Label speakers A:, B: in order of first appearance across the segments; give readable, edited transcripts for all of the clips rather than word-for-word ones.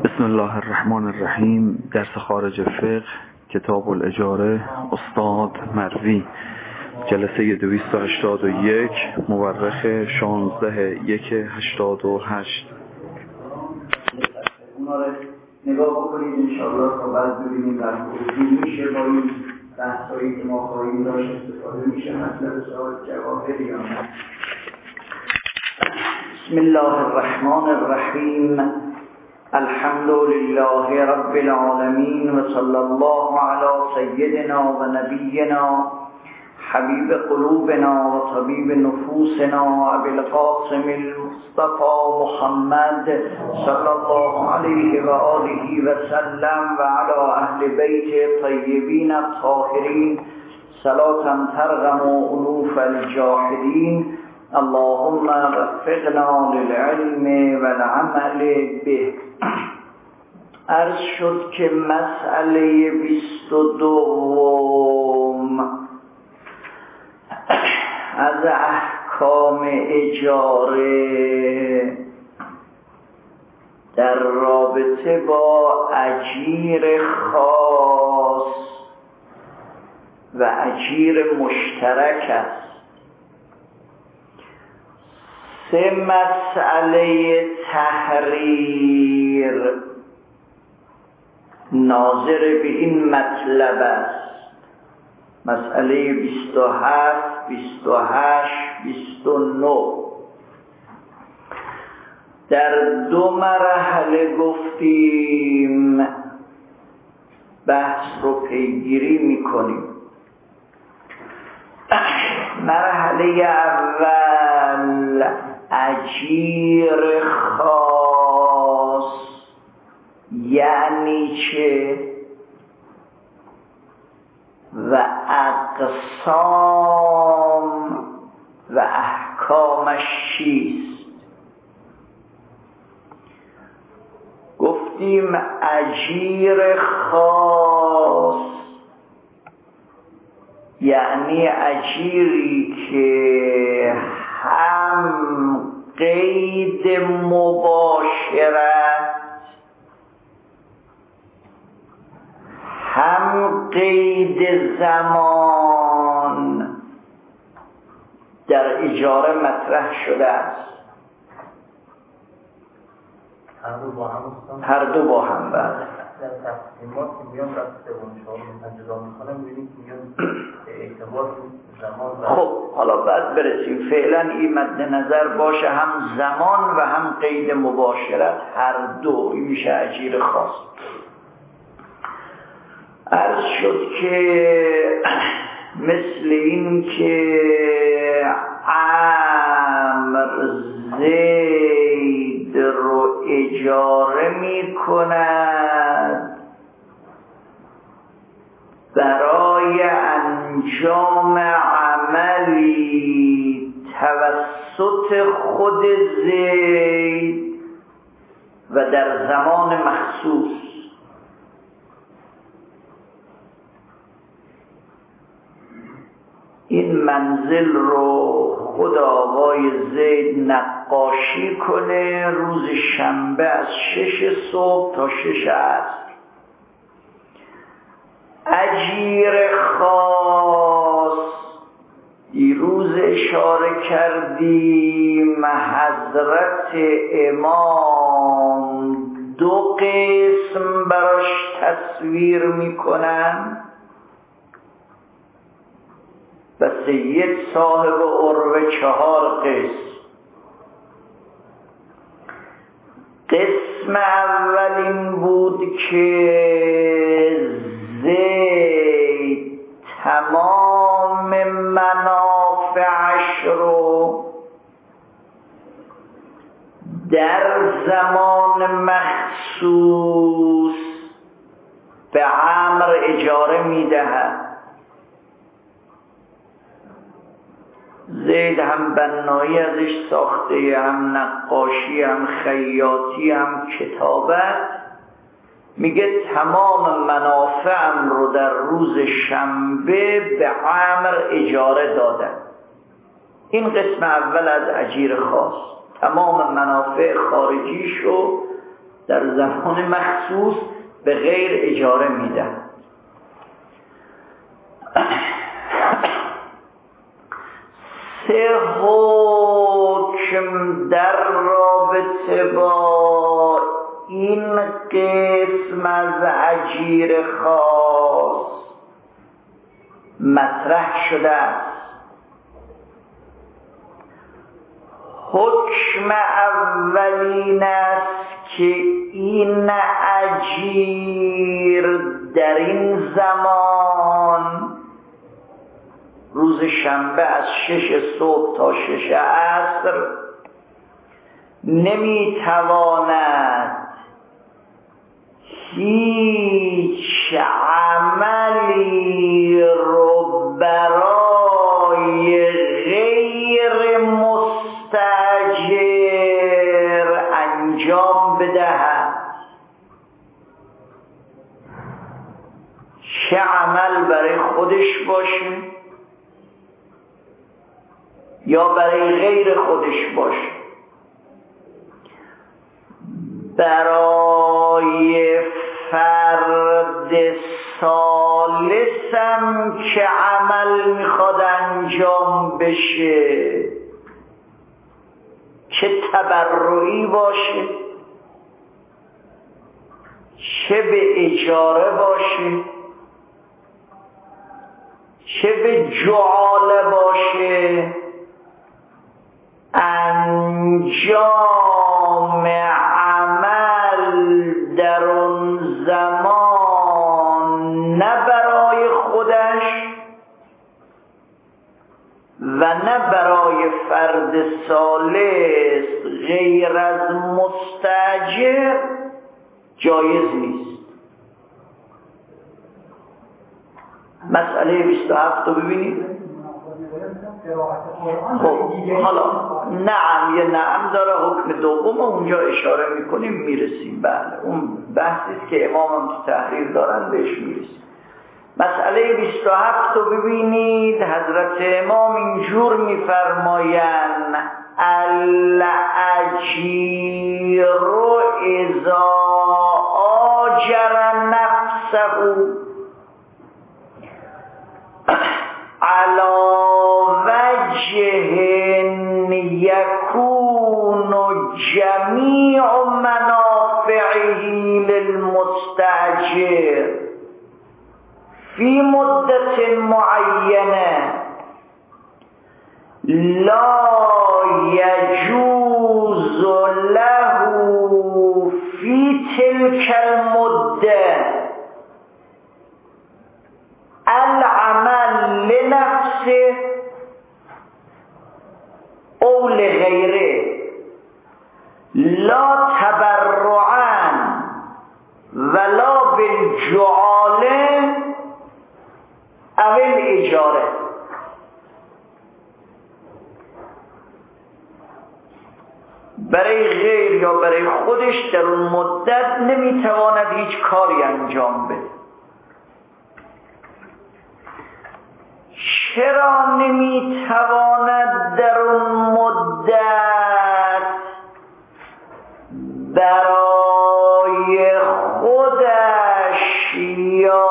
A: بسم الله الرحمن الرحیم. درس خارج فقه، کتاب الاجاره، استاد مروی، جلسه 281، مورخ 16/1/88.
B: اونا رو نگاه بکنید انشاءالله تا بعد ببینیم در خروجی میشه با این بحثایی که ما خواهیم داشت استفاده میشه مطلب سوال جواب یا نه. بسم الله الرحمن الرحیم. الحمد لله رب العالمین و صلی الله علی سیدنا و نبینا حبیب قلوبنا و طبیب نفوسنا ابی القاسم المصطفى محمد صلی الله علیه و آله و سلم و علی اهل بیت طیبین الطاهرین صلاة ترغم انوف الجاحدین. اللهم وفقنا للعلم والعمل به. عرض شد که مسئله 22 از احکام اجاره در رابطه با اجیر خاص و اجیر مشترک است. 3 مسئله تحریر ناظر به این مطلب است. مسئله 27، 28، 29 در 2 مرحله گفتیم بحث رو پیگیری میکنیم. مرحله اول اجیر خاص یعنی چه و اقسام و احکامش چیست. گفتیم اجیر خاص یعنی اجیری که هم قید مباشرت هم قید زمان در اجاره مطرح شده است. هر دو با هم بعد
C: در تقسیمات که میان رفته و انشاءالله انجام میکنم میبینید که میان اعتبار زمان.
B: خب حالا بعد برسیم. فعلا این مد نظر باشه هم زمان و هم قید مباشرت، هر دو این میشه اجیر خاص. عرض شد که مثل این که عمرو زید رو اجاره می کند برای انجام عملی توسط خود زید و در زمان مخصوص. این منزل رو خود آقای زید نقاشی کنه روز شنبه از 6 صبح تا 6 عصر. اجیر خاص دیروز اشاره کردیم حضرت امام 2 قسم براش تصویر میکنن و سید صاحب عروه 4 قسم. قسم اول این بود که زید تمام منافعش رو در زمان مخصوص به عمرو اجاره میدهد. زید هم بنایی ازش ساخته، هم نقاشی، هم خیاطی، هم کتابت. میگه تمام منافعم رو در روز شنبه به عمرو اجاره دادن. این قسم اول از اجیر خاص. تمام منافع خارجیشو در زمان مخصوص به غیر اجاره میدن. سه حکم در رابطه با این قسم از اجیر خاص مطرح شده است. حکم اولین است که این اجیر در این زمان روز شنبه از 6 صبح تا 6 عصر نمیتواند هیچ عملی رو برای غیر مستاجر انجام بدهد. چه عمل برای خودش باشه یا برای غیر خودش باشه، برای فرد ثالثم که عمل میخواد انجام بشه، چه تبرعی باشه چه به اجاره باشه چه به جعاله باشه، انجام عمل در اون زمان نه برای خودش و نه برای فرد ثالث غیر از مستاجر جایز نیست. مسئله 27 رو ببینید. خب حالا نعم یه نعم داره، حکم دوم اونجا اشاره میکنیم میرسیم. بله اون بحثی که امام هم تو تحریر دارن بهش میرسیم. مسئله 27 رو ببینید. حضرت امام اینجور میفرمایند الاجیر اذا آجر نفسه علی وجه یکون جمیع منافعه للمستاجر فی مدت معینه لا یجوز له فی تلک المده العمل لنفسه او لغیره لا تبرعا ولا بالجعاله او الاجاره. برای غیر یا برای خودش در اون مدت نمیتواند هیچ کاری انجام بده. چرا نمیتواند در اون مدت برای خودش یا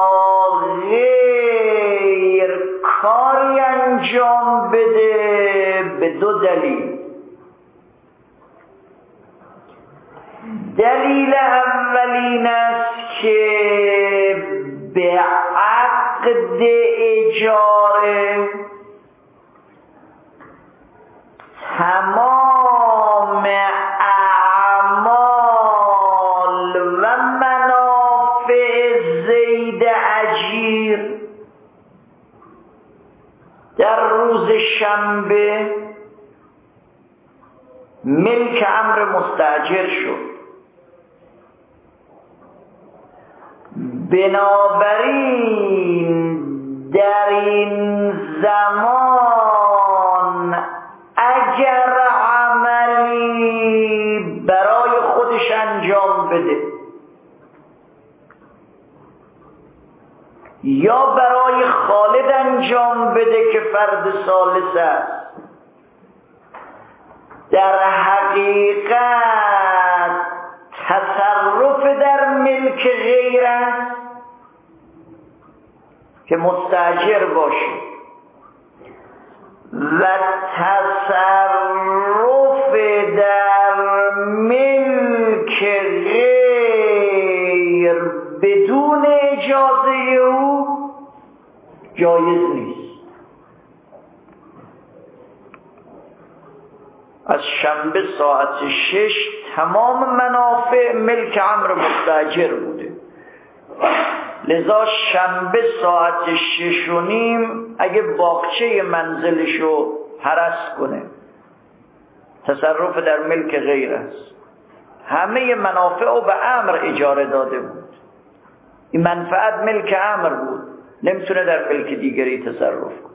B: غیر کاری انجام بده؟ به دو دلیل. دلیل اولین است که به عقد اجاره تمام اعمال و منافع زید اجیر در روز شنبه ملک امر مستاجر شد. بنابراین در این زمان اگر عملی برای خودش انجام بده یا برای خالد انجام بده که فرد ثالث است، در حقیقت تصرف در ملک غیر است که مستاجر باشه و تصرف در ملک غیر بدون اجازه او جایز نیست. از شنبه ساعت 6 تمام منافع ملک عمرو مستاجر بوده، لذا شنبه ساعت 6:30 اگه باغچه منزلشو هرس کنه تصرف در ملک غیر است. همه منافع رو به عمرو اجاره داده بود، این منفعت ملک عمرو بود، نمیتونه در ملک دیگری تصرف کنه.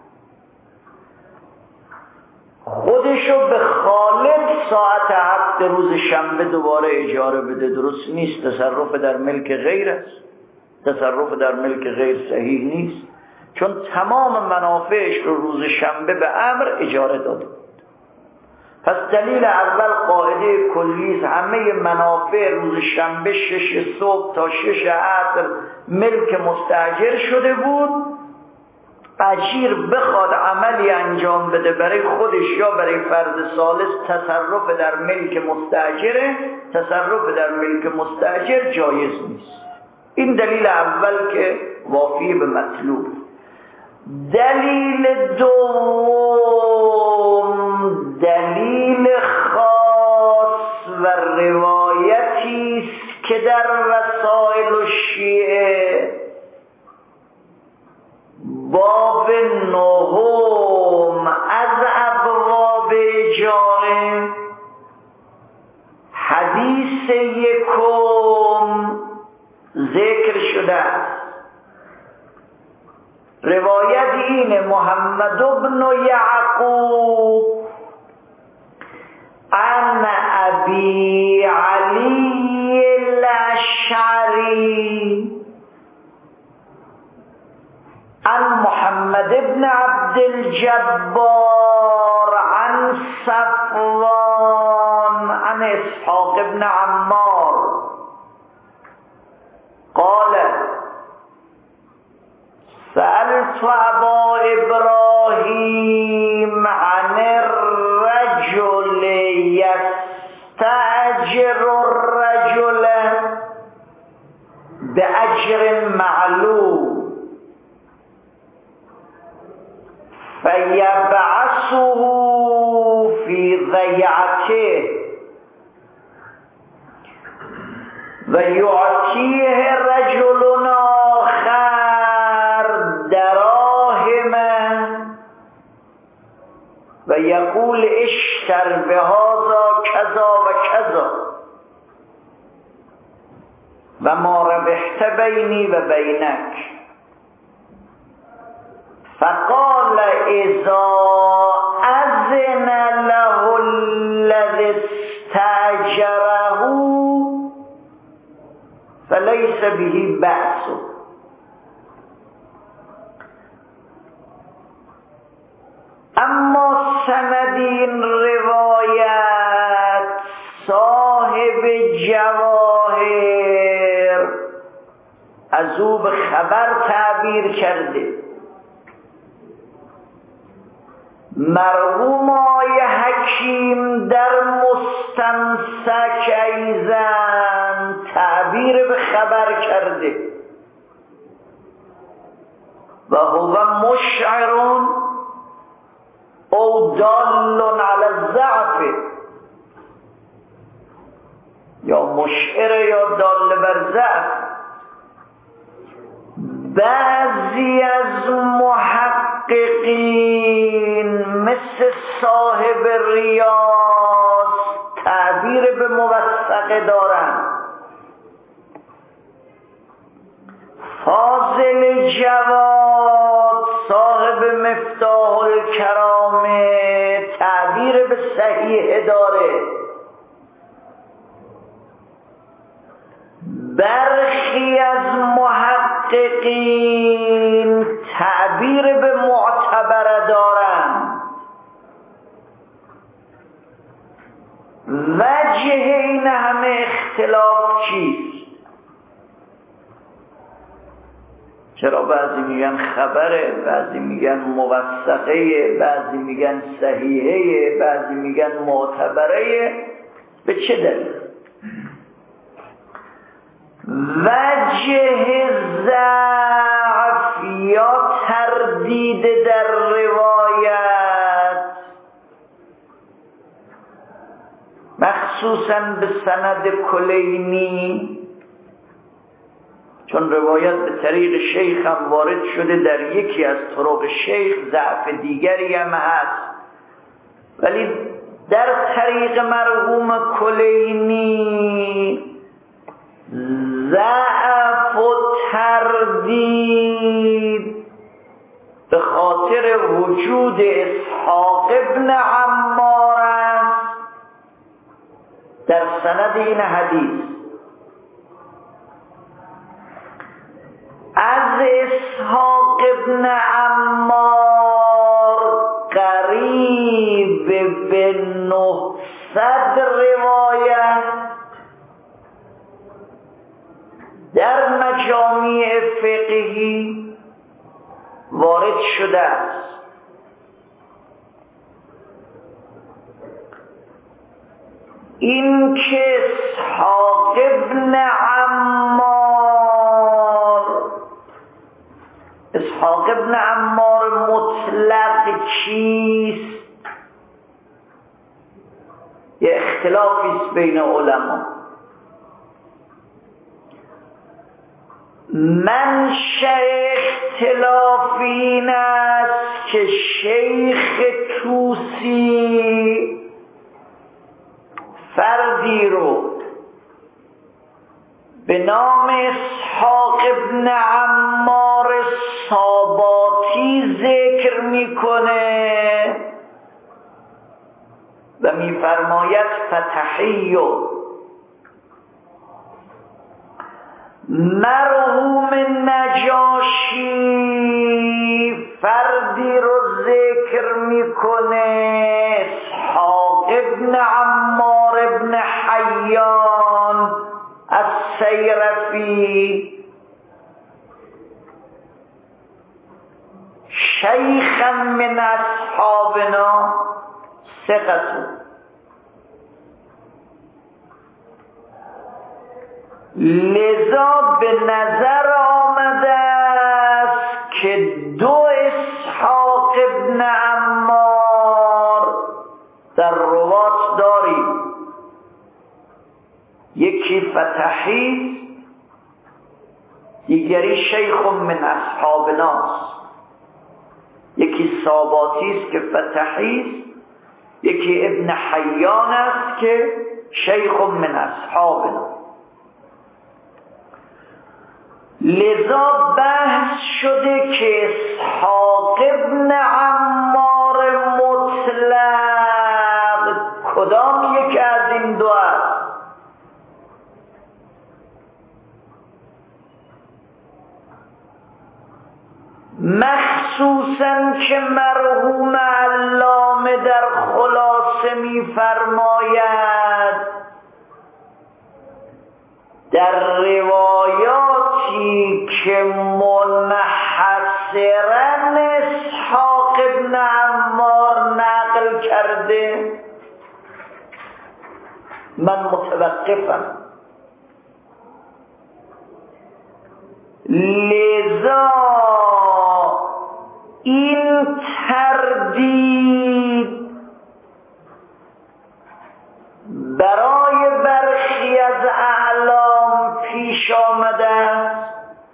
B: خودشو به خالد ساعت 7 روز شنبه دوباره اجاره بده، درست نیست، تصرف در ملک غیر است، تصرف در ملک غیر صحیح نیست، چون تمام منافعش رو روز شنبه به عمرو اجاره داده بود. پس دلیل اول قاعده کلی است، همه منافع روز شنبه 6 صبح تا 6 عصر ملک مستاجر شده بود. اجیر بخواد عملی انجام بده برای خودش یا برای فرد ثالث، تصرف در ملک مستاجره، تصرف در ملک مستاجر جایز نیست. این دلیل اول که وافی به مطلوب. دلیل دوم دلیل خاص و روایتی است که در رسائل الشیعه باب 9 از ابواب اجاره، حدیث 1 ذکر شده است. روایت اینه: محمد بن یعقوب عن ابی علی الاشعری عن محمد بن عبد الجبار عن صفوان عن اسحاق بن عمار قال سألت ابا ابراهیم عن الرجل یستأجر الرجل بأجر معلوم فیبعثه فی ضیعته و یعطیه رجل آخر دراهم و یقول اشتر بهذا کذا و کذا و ما ربحت بینی و بینک. فقال اذا اذن له الذي استاجره فليس به بأس. اما سند این روایت صاحب جواهر از او به خبر تعبیر کرده. مرحوم آقای حکیم در مستمسک ایزن تعبیر به خبر کرده و هو مشعر او دال علی الضعف، یا مشعر یا دال بر ضعف. بعضی از محققین مثل صاحب ریاض تعبیر به موثقه دارند. فاضل جواد صاحب مفتاح الکرامه تعبیر به صحیح داره. برخی از محققین تعبیر به معتبر دارند. وجه این همه اختلاف چیست؟ چرا بعضی میگن خبره، بعضی میگن موثقه، بعضی میگن صحیحه، بعضی میگن معتبره؟ به چه دلیل؟ وجه ضعف یا تردید در روایت مخصوصاً به سند کلینی، چون روایت به طریق شیخ هم وارد شده، در یکی از طرق شیخ ضعف دیگری هم هست، ولی در طریق مرحوم کلینی ضعف و تردید به خاطر وجود اسحاق ابن عمار است در سند این حدیث. از اسحاق ابن عمار قریب به 900 روایت در مجامع فقهی وارد شده است. این که اسحاق ابن عمار مطلق کیست؟ یه اختلافی است بین علما. منشأ اختلاف این است که شیخ طوسی فردی رو به نام اسحاق ابن عمار ساباتی ذکر میکنه و میفرماید فتحی. مرحوم نجاشی فردی رو ذکر میکنه اسحاق ابن عمار ابن حیان السیرفی، شیخا من اصحابنا ثقة. لذا به نظر آمده است که دو اسحاق ابن عمار در روات داریم، یکی فتحی، دیگری شیخ من اصحابناست. یکی ساباتی است که فتحی است، یکی ابن حیان است که شیخ من اصحابنا. لذا بحث شده که اسحاق ابن عمار مطلق کدام یک از این دو است؟ مخصوصاً که مرحوم علامه در خلاصه می‌فرماید در روایاتی که منحصراً اسحاق ابن عمار نقل کرده من متوقفم. لذا این تردید برای برخی از اعلام پیش آمده است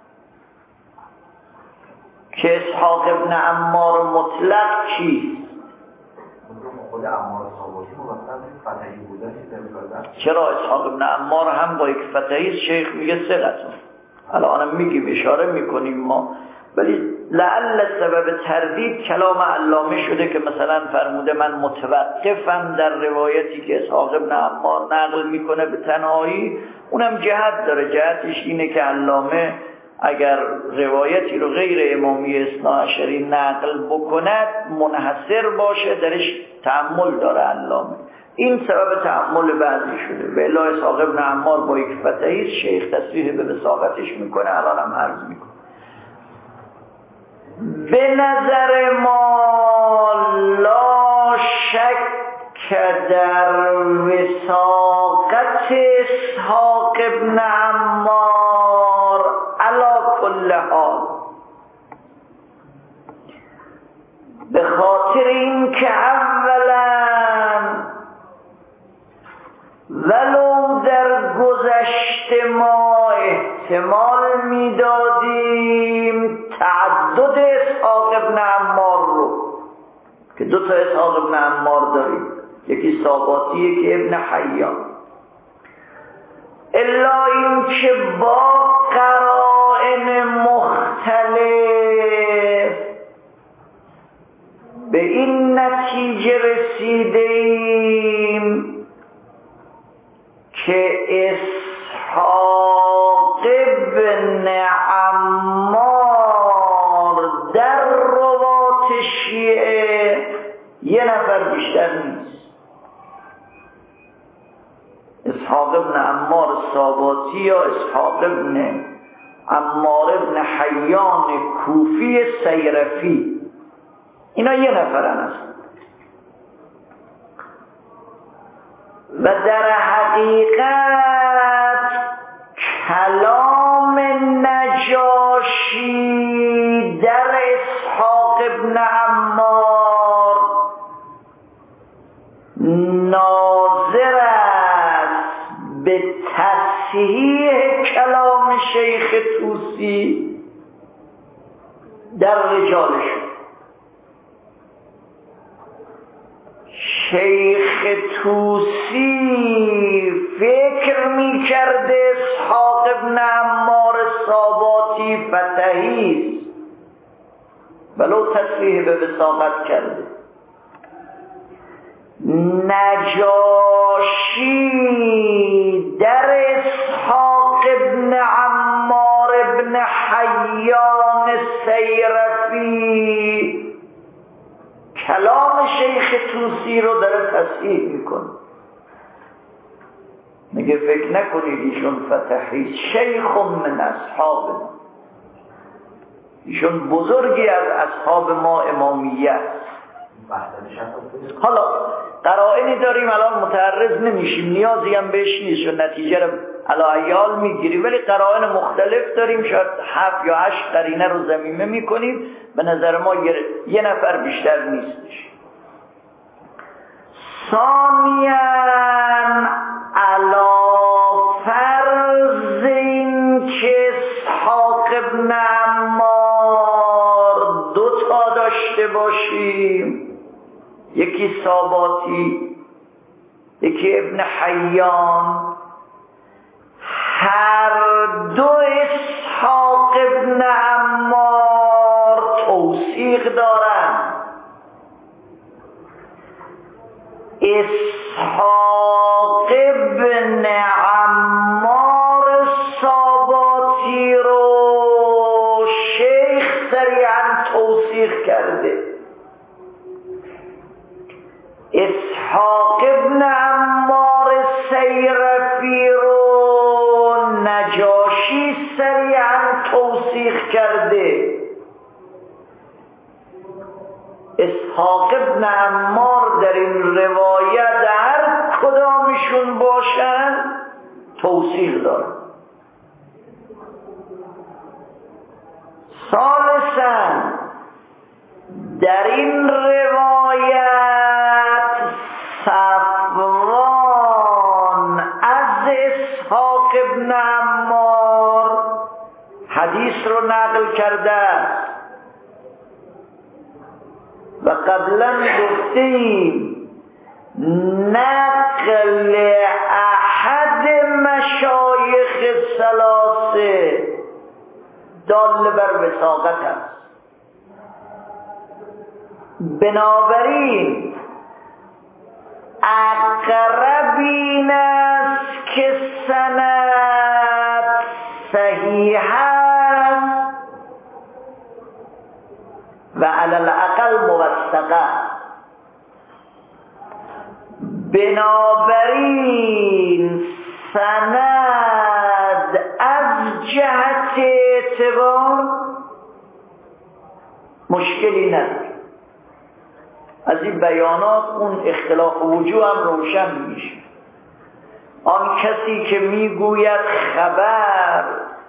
B: که اسحاق ابن عمار مطلق چیست؟
C: خود عمار صاباتی مثلا فتحی بودن
B: چرا اسحاق ابن عمار هم با یک فتحی شیخ میگه ثقتون، الان میگیم اشاره میکنیم ما، ولی لعل سبب تردید کلام علامه شده که مثلا فرموده من متوقفم در روایتی که اسحاق ابن عمار نقل میکنه به تنهایی. اونم جهت داره، جهتش اینه که علامه اگر روایتی رو غیر امامی اثناعشری نقل بکند منحصر باشه، درش تأمل داره علامه. این سبب تأمل بعضی شده. به الا اسحاق ابن عمار با یک فتحی شیخ تصریح به وساقتش میکنه، الان هم عرض میکنه. به نظر ما لا شک در وساقت اسحاق ابن عمار علی کل حال، به خاطر این که اولا ولو در گذشته ما احتمال میدادیم تعدد اسحاق ابن عمار رو، که دو تا اسحاق ابن عمار داریم، یکی ساباتی یکی ابن حیان، الا این که با قرائن مختلف به این نتیجه رسیدیم که اسحاق ابن عمار در روات شیعه یه نفر بیشتر نیست. اسحاق ابن عمار ساباتی یا اسحاق ابن عمار ابن حیان کوفی سیرفی، اینا یه نفرن هستن. و در حقیقت کلام نجاشی در اسحاق ابن عمار ناظر است به تصحیح کلام شیخ طوسی در رجالشون. شیخ طوسی فکر می کرده اسحاق ابن عمار ساباتی فتحی است، ولو تصریح به وساقت کرده. نجاشی در اسحاق ابن عمار ابن حیان سیرفی کلام شیخ طوسی رو داره تصحیح میکنه. میگه فکر نکنید ایشون فتحی، شیخ من اصحابنا، ایشون بزرگی از اصحاب ما امامیت. حالا قرائنی داریم الان متعرض نمیشیم، نیازی هم بهش نیست، چون نتیجه رو علایال میگیریم، ولی قرائن مختلف داریم، شاید 7 یا 8 قرینه رو ضمیمه میکنیم. به نظر ما یه نفر بیشتر نیستش. ثانیاً علی فرض این که اسحاق ابن عمار 2 تا داشته باشیم، یکی ساباتی یکی ابن حیان، هر دو اسحاق ابن عمار توثیق دارن. اسحاق ابن عمار ساباتی رو شیخ سریعا توثیق کرده. اسحاق ابن عمار سیرفی رو نجاشی سریعا توثیق کرده. اسحاق ابن عمار در این روایت هر کدامشون باشن توثیق دارن. ثالثاً در این روایت صفوان از اسحاق ابن عمار حدیث رو نقل کرده و قبلا گفتیم نقل احد مشایخ ثلاثه دال بر وثاقت است. بنابراین اقرب این است که سند صحیح است و علی الاقل موثقه. بنابراین سند از جهت اعتبار مشکلی نداره. از این بیانات اون اختلاف وجوه هم روشن میشه. آن کسی که میگوید خبر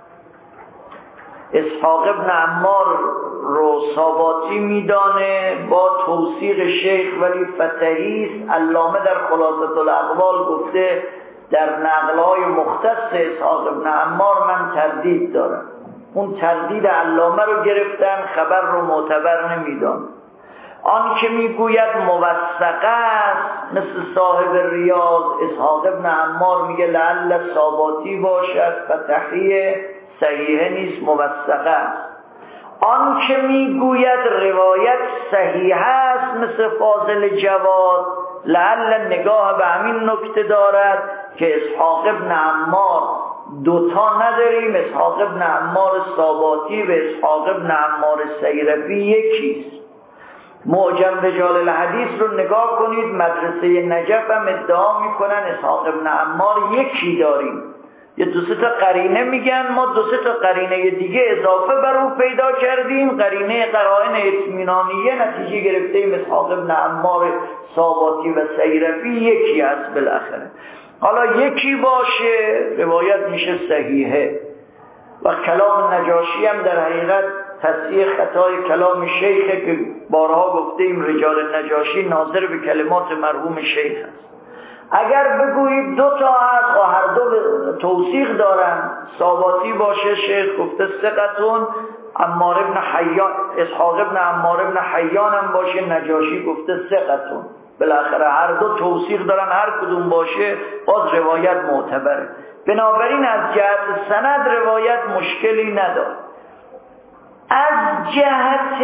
B: اسحاق ابن عمار رو ثاباتی میدانه با توثیق شیخ ولی فتحی، علامه در خلاصة الاقوال گفته در نقل‌های مختص اسحاق ابن عمار من تردید دارم. اون تردید علامه رو گرفتن، خبر رو معتبر نمیدان. آن که میگوید موثقه است مثل صاحب ریاض اسحاق ابن عمار میگه لعل ثاباتی باشد، فتحی صحیحه نیست، موثقه است. آن که میگوید روایت صحیح است مثل فاضل جواد لعل نگاه به همین نکته دارد که اسحاق ابن عمار دوتا نداریم، اسحاق ابن عمار ثاباتی و اسحاق ابن عمار سیرفی یکیست. معجم رجال الحدیث رو نگاه کنید، مدرسه نجف هم ادعا میکنن اسحاق ابن عمار یکی داریم. یه دو سه تا قرینه میگن، ما دو سه تا قرینه دیگه اضافه بر او پیدا کردیم، قرینه قرائن اطمینانیه، نتیجه گرفتیم اسحاق ابن عمار ثاباتی و سیرفی یکی هست بالاخره. حالا یکی باشه روایت میشه صحیحه. و کلام نجاشی هم در حقیقت تصحیح خطای کلام شیخه که بارها گفتیم رجال نجاشی ناظر به کلمات مرحوم شیخ است. اگر بگویید دو تا هست و هر دو توثیق دارن، ثاباتی باشه شیخ گفته ثقتون، عمار ابن حیان اسحاق ابن عمار ابن حیان هم باشه نجاشی گفته ثقتون، بالاخره هر دو توثیق دارن، هر کدوم باشه باز روایت معتبره. بنابراین از جهت سند روایت مشکلی نداره. از جهت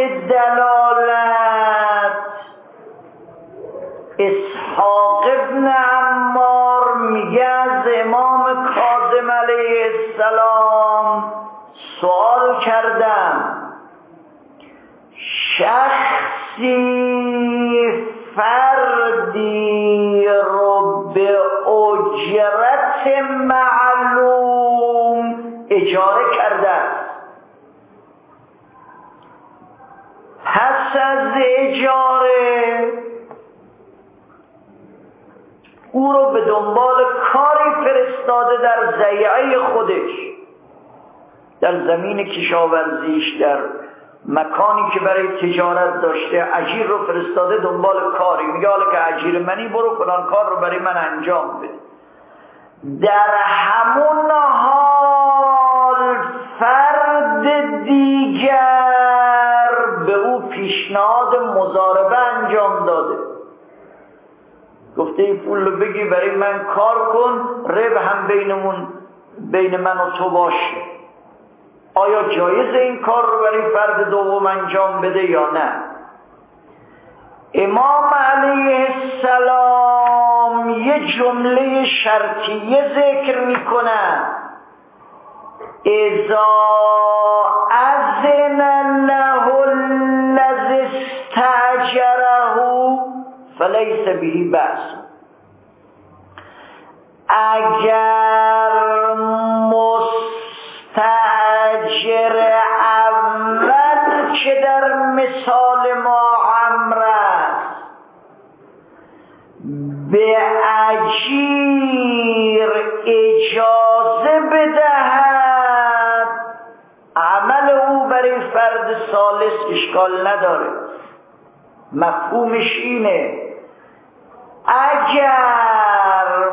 B: دلالت اسحاق ابن عمار میگه از امام کاظم علیه السلام سوال کردم، شخصی فردی رو به اجرت معلوم اجاره کرده، پس از اجاره او رو به دنبال کاری فرستاده در ضیعه خودش، در زمین کشاورزیش، در مکانی که برای تجارت داشته اجیر رو فرستاده دنبال کاری، میگه حالا که اجیر منی برو فلان کار رو برای من انجام بده. در همون حال فرد دیگر به او پیشنهاد مضاربه انجام داده، گفته این پول رو بگی برای من کار کن، ربح هم بین من و تو باشه. آیا جایز این کار رو برای فرد دوم انجام بده یا نه؟ امام علیه السلام یه جمله شرطیه ذکر میکنن، اذا اذن له الذی استاجره فلیس به بأس. اگر مستاجر اول که در مثال ما عمرو است به اجیر اجازه بدهد، عمل او برای فرد ثالث اشکال نداره. مفهومش اینه اگر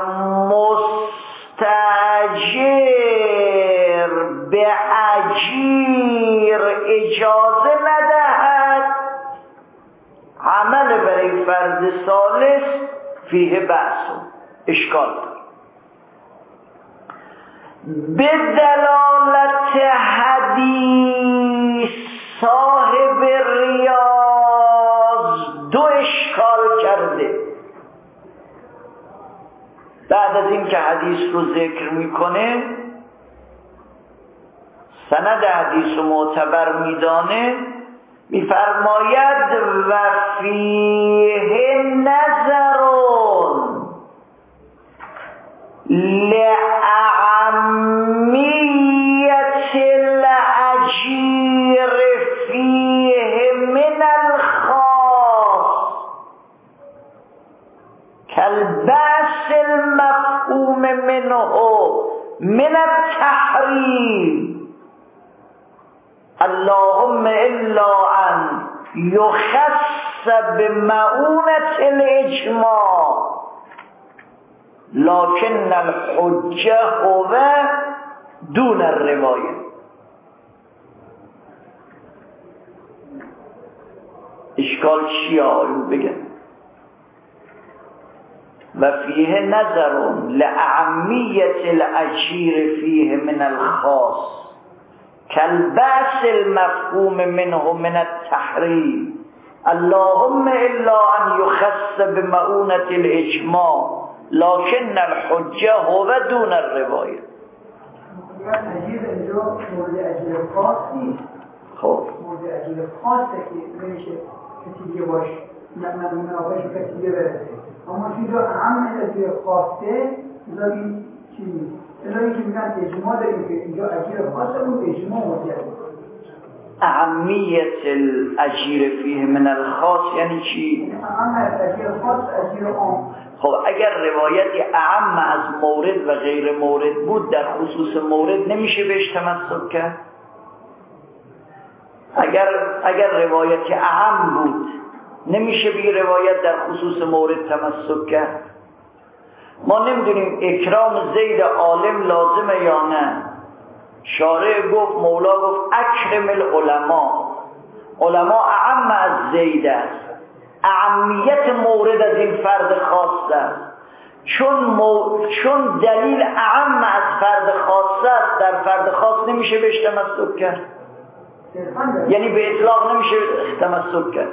B: مستاجر به اجیر اجازه ندهد، عمل برای فرد ثالث فیه بأس، اشکال داره. به دلالت حدیث صاحب ریاض دو اشکال کرده. بعد از این که حدیث رو ذکر میکنه، سند حدیث رو معتبر میدانه، میفرماید و فیه نظرون، لأعمیت الأجیر فیه من الخاص کالبأس المفهوم منه من التحریم اللهم الا ان یخص بمعونة الاجماع لكن الحجه هو دون الروایه. اشکال چیه آیون بگن؟ و فیه نظر لأعمیت الأجیر فیه من الخاص کالبأس المفهوم منه من التحریم اللهم الا ان یخص بمعونة الاجماع لكن الحجه هو دون الروایه.
D: اجیر اینجا مورد اجیر خاص نیست.
B: خب
D: مورد اجیر خاصه که نمیشه کسی دیگه باش منافعش کسی دیگه برسه. اما اینجا اهم اجیر خاصه این چی نیست. اینایی که میگن اجماع داریم که اینجا اجیر خاصه اون اجماع مجرد.
B: اهمیت الاجیر فیه من الخاص یعنی چی؟
D: اهم اجیر خاص اجیر عام.
B: خب اگر روایتی اعم از مورد و غیر مورد بود در خصوص مورد نمیشه بهش تمسک کرد؟ اگر روایتی اعم بود نمیشه به روایت در خصوص مورد تمسک کرد؟ ما نمیدونیم اکرام زید عالم لازمه یا نه. شارع گفت، مولا گفت اکرم العلماء، علماء اعم از زید است. اهمیت مورد از این فرد خاص است چون دلیل اعم از فرد خاص است در فرد خاص نمیشه بهش تمسک کرد، یعنی به اطلاق نمیشه تمسک کرد.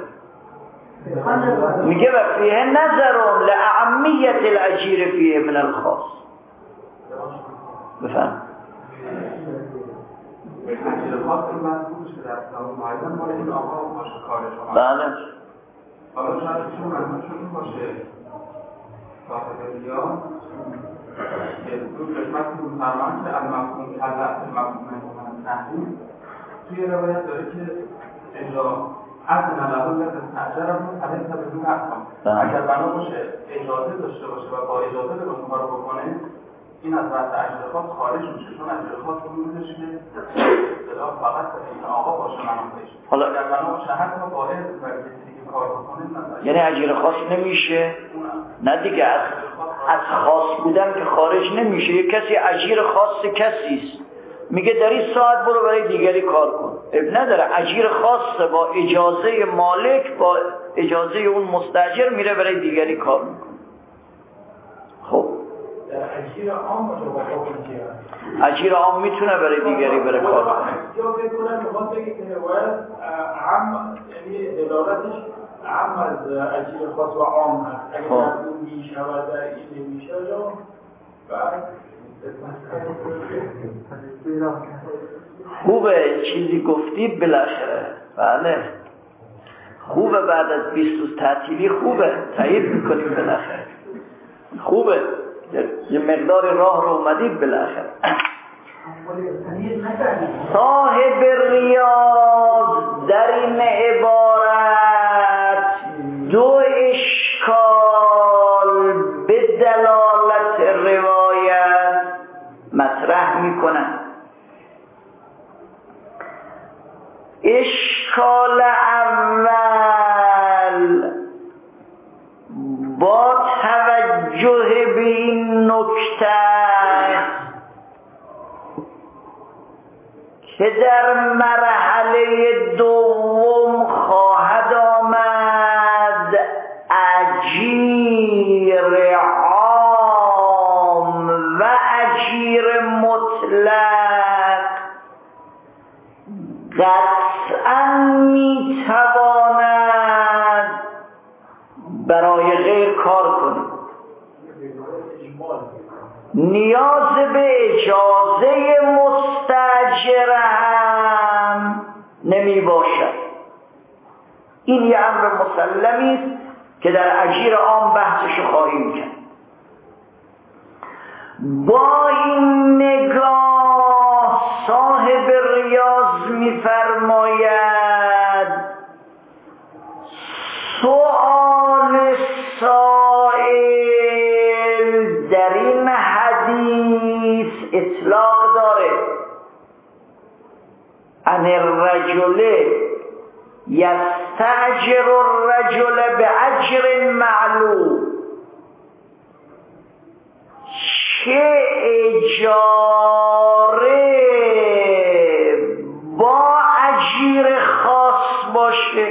B: میگه و فیه نظر لأعمیت الاجیر فیه من الخاص. بفهم
E: اجیر خاص این مضبوط شده در اسلام معین مال این آقا باشه کار شما.
B: بله
E: حالا شاید چون منظورشون این باشه صاحب ریا که دو قسمت رو فرمان که المفهوم کلبأس المفهوم من تحریم توی روایت داره که اجرا اذن له لتستأجرهم علیه بدون احکام. اگر بنا باشه اجازه داشته باشه و با اجازه به اون کارو بکنه این از بحث اجر خاص خارج میشه، چون اجر خاص میگوش که اصطلاح فقط این آقا باشه منافعش. حالا اگر بنا باشه حتی با اذن و کسی که کار بکنه
B: یعنی اجر خاص نمیشه؟ نه دیگه از خاص بودن که خارج نمیشه. یک کسی اجیر خاص کسی است، میگه در این ساعت برو برای دیگری کار کن، اب نداره. اجیر خاص با اجازه مالک با اجازه اون مستاجر میره برای دیگری کار میکنه. خب
C: اجیر عام
B: اجیر عام میتونه برای دیگری بره کار کنه.
C: یا فکر کنم میخواد بگه که روایت عام یعنی دلالتش عام از اجیر خاص و عام هست. اگر این میشود در این نمیشود
B: خوبه چیزی گفتی بالاخره. بله خوبه بعد از 20 روز تعطیلی خوبه تایید میکنیم بالاخره. خوبه یه مقدار راه رو اومدید بالاخره. صاحب ریاض در این عبارت دو اشکال به دلالت روایت مطرح میکنن. اشکال اول با توجه به این نکته که در مرحله دوم خواهد آمد اجیر عام و اجیر مطلق قطعا میتواند برای غیر کار کنه. نیاز به اجازه مستاجر هم نمی باشد. این یه امر مسلمی است که در اجیر عام بحثش خواهیم کرد. با این نگاه صاحب ریاض می‌فرماید سؤال سائل در این حدیث اطلاق داره. ان الرجل یستأجر الرجل باجر معلوم، چه اجاره با اجیر خاص باشه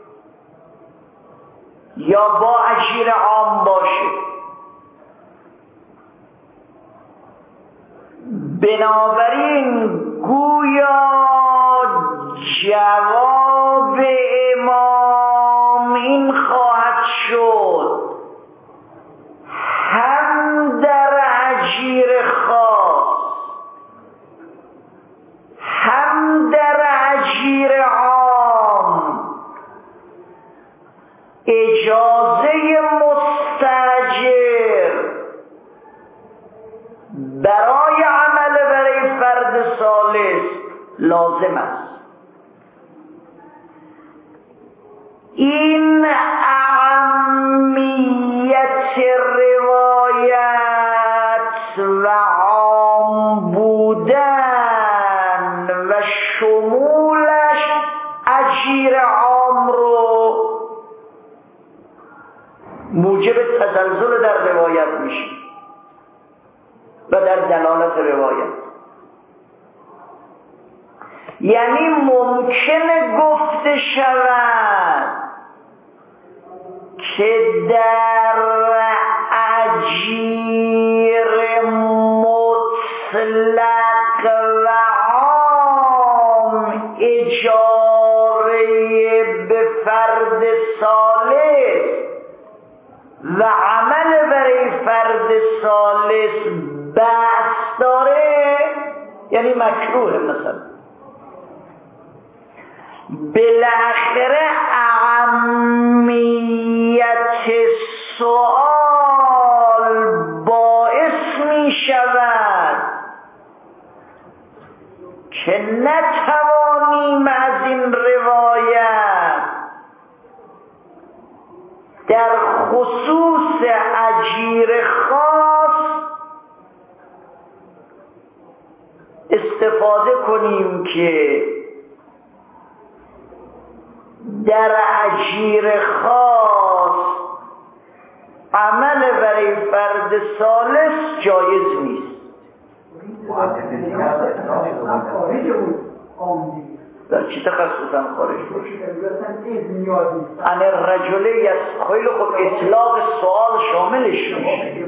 B: یا با اجیر عام باشه، بنابراین گویا جواب امام این خواهد شد هم در اجیر خاص هم در اجیر عام اجازه مستاجر برای عمل برای فرد ثالث لازم است. این اهمیت روایت و عام بودن و شمولش اجیر عام رو موجب تزلزل در روایت میشه و در دلالت روایت. یعنی ممکنه گفته شود که در اجیر مطلق و عام اجاره به فرد ثالث و عمل برای فرد ثالث بحث داره، یعنی مکروه. مثلا بالاخره اهمیت سؤال باعث می شود که نتوانیم از این روایت در خصوص اجیر خاص استفاده کنیم که در اجیر خاص عمل برای فرد ثالث جایز نیست. در چی تخصصا خارج باشه؟ ان الرجل خیلی خوب اطلاق سوال شاملش میشه.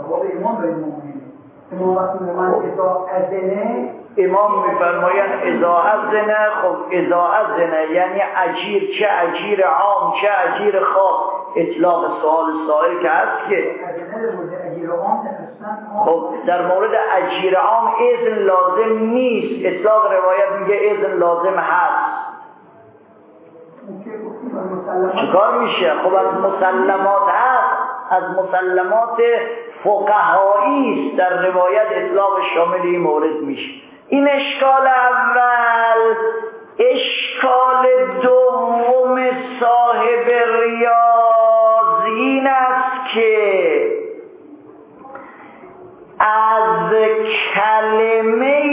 B: امام میفرمایند اذا اذن، خب اذا اذن یعنی اجیر، چه اجیر عام چه اجیر خاص، اطلاق سوال سائل که هست که خب در مورد اجیر عام اذن لازم نیست، اطلاق روایت میگه اذن لازم هست. چیکار میشه؟ خب از مسلمات هست، از مسلمات فقهایی است، در روایت اطلاق شامل این مورد میشه. این اشکال اول. اشکال دوم صاحب ریاض این است که از کلمه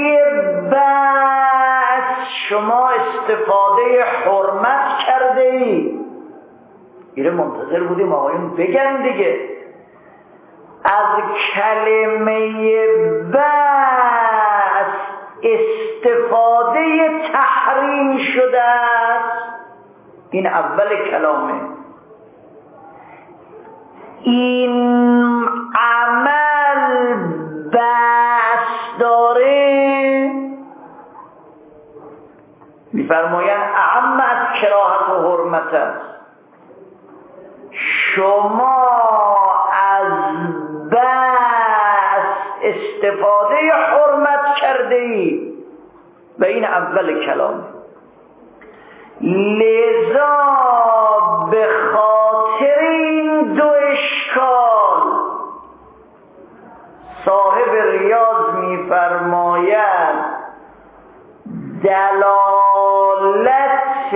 B: بس شما استفاده حرمت کرده ای. اینو منتظر بودیم آقایون بگن دیگه. از کلمه بس استفاده تحریم شده است. این اول کلامه. این عمل بس داره، میفرمایند اعم از کراهت و حرمت است. شما از بس استفاده حرمت کرده ای و این اول کلام. لذا به خاطر این دو اشکال صاحب میفرماید دلالت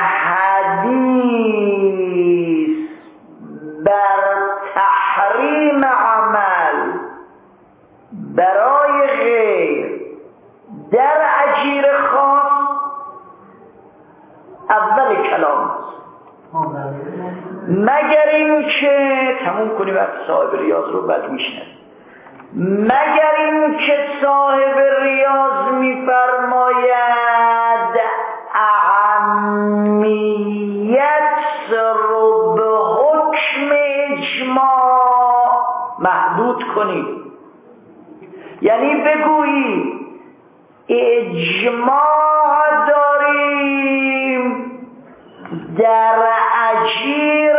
B: حدیث بر تحریم عمل برای غیر در اجیر خاص اول کلام است، مگر این که تموم کنیم وقت صاحب ریاض رو بعد میشنه، مگر این که صاحب ریاض میفرماید اهمیت رو به حکم اجماع محدود کنید، یعنی بگویی اجماع داریم در اجیر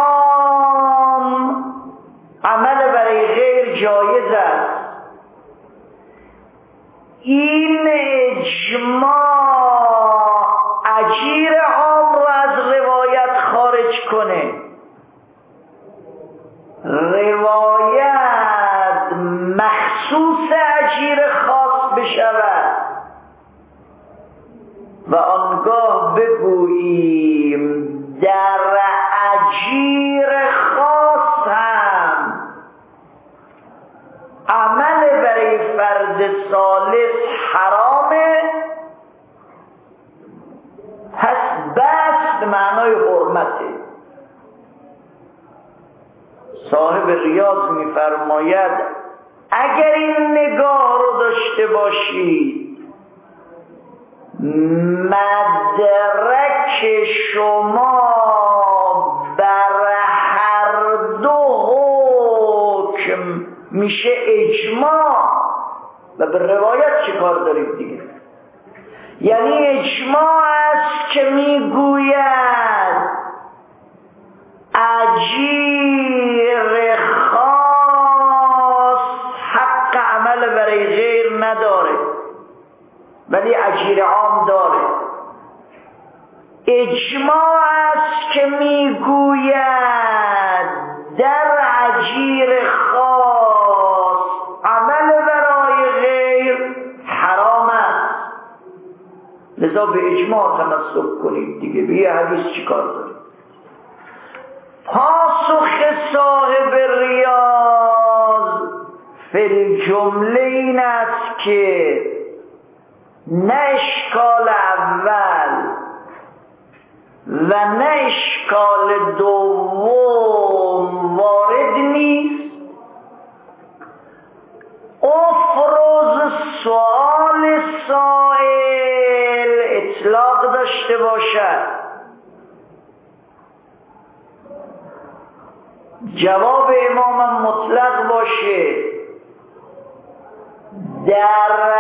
B: عام عمل برای غیر جایز است، این اجماع اجیر عام رو از روایت خارج کنه، روایت مخصوص اجیر خاص بشود و آنگاه بگوییم در اجیر خاص هم عمل برای فرد ثالث حرامه، پس بس به معنای حرمته. صاحب ریاض میفرماید اگر این نگاه رو داشته باشید مدرک شما بر هر دو حکم میشه اجماع و به روایت چه کار دارید دیگه، یعنی اجماع است که میگوید اجیر خاص حق عمل برای غیر نداره ولی اجیر عام داره، اجماع است که میگوید در اجیر خاص عمل برای غیر حرام است، لذا به اجماع تمسک کنید دیگه، به یه حدیث چی کار دارید؟ پاسخ صاحب ریاض فی الجمله این است که نه اشکال اول و نه اشکال دوم وارد نیست، افرض سؤال سائل اطلاق داشته باشد، جواب امامم مطلق باشه، در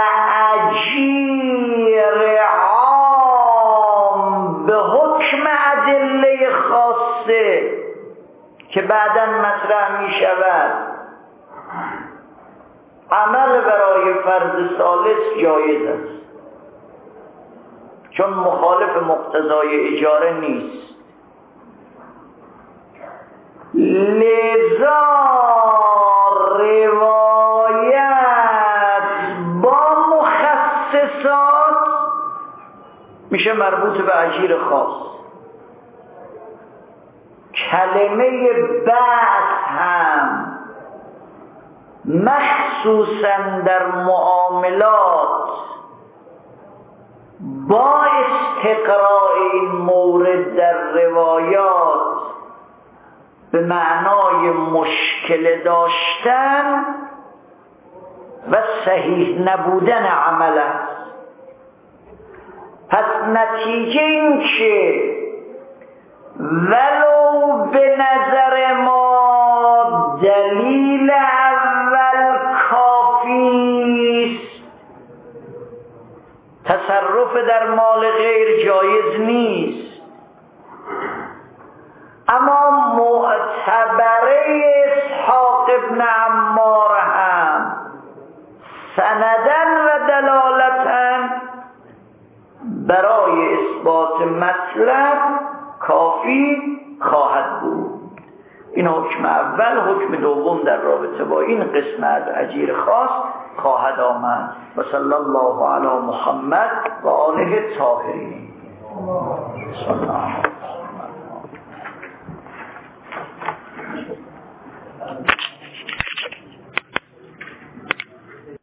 B: اجیر عام به حکم ادله خاصه که بعداً مطرح می شود عمل برای فرد ثالث جایز است چون مخالف مقتضای اجاره نیست، لذا روایت با مخصصات میشه مربوط به اجیر خاص. کلمه بعد هم مخصوصا در معاملات با استقراء این مورد در روایات به معنای مشکل داشتن و صحیح نبودن عمل است. پس نتیجه این که ولو به نظر ما دلیل اول کافی است، تصرف در مال غیر جایز نیست، اما معتبره اسحاق ابن عمار هم سندن و دلالتن برای اثبات مطلب کافی خواهد بود. این حکم اول. حکم دوم در رابطه با این قسم از اجیر خاص خواهد آمد. و صلی الله علی محمد و آله الطاهرین.